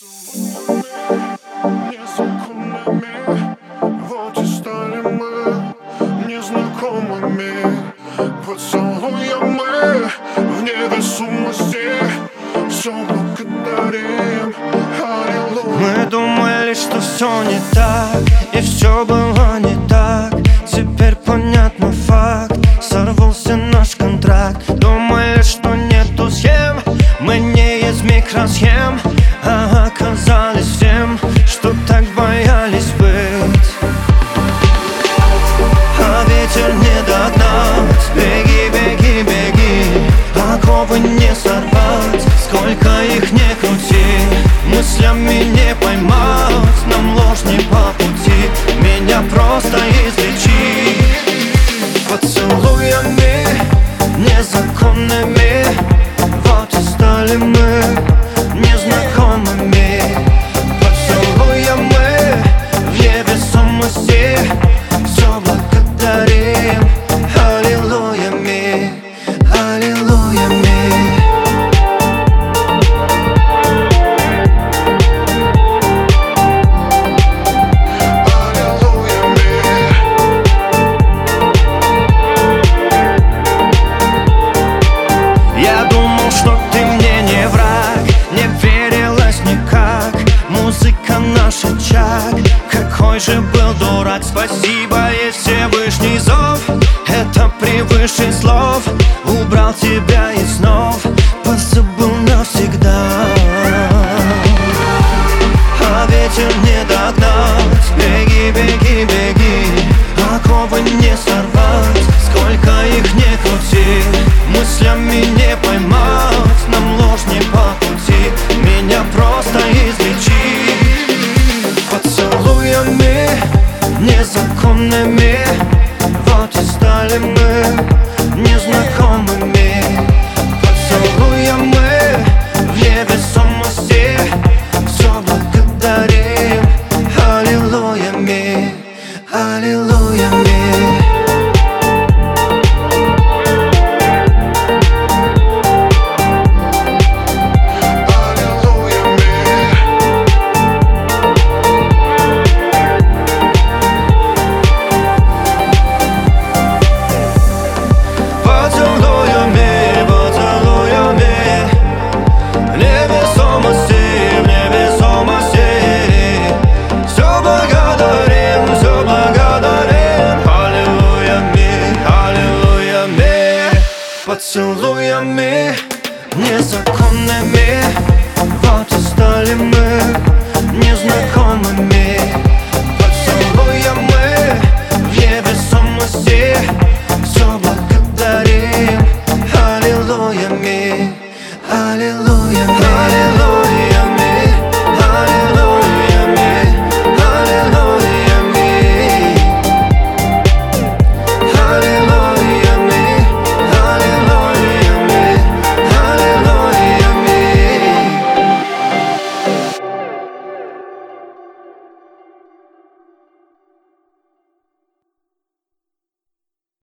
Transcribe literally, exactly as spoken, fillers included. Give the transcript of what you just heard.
Незаконными, вот и стали мы незнакомыми. Поцелуем мы в невесомости, все благодарим, аллилуйя. Мы думали, что все не так, и все было не так. Теперь понятно факт, сорвался наш контракт. Думали, что нету схем, мы не из микросхем, а оказались всем, что так боялись быть. А ветер не догнать, беги, беги, беги, оковы не сорвать, сколько их не крути. Мыслями не поймать, нам ложь не по пути, меня просто излечи. Поцелуями незаконными, вот и стали мы незнакомыми. Поцелуем мы в невесомости, все благодарим, аллилуйями, аллилуйями. Я думал, что ты мне не враг, не верилось никак. Музыка наш очаг, какой же был дурак. Спасибо, есть Всевышний зов, это превыше слов. Убрал тебя из снов, позабыл навсегда. А ветер не догнать, беги, беги, беги, оковы не сорвать, сколько их не крути. Мыслями не поймать, нам ложь не по пути, меня просто излечи. Поцелуями незаконными,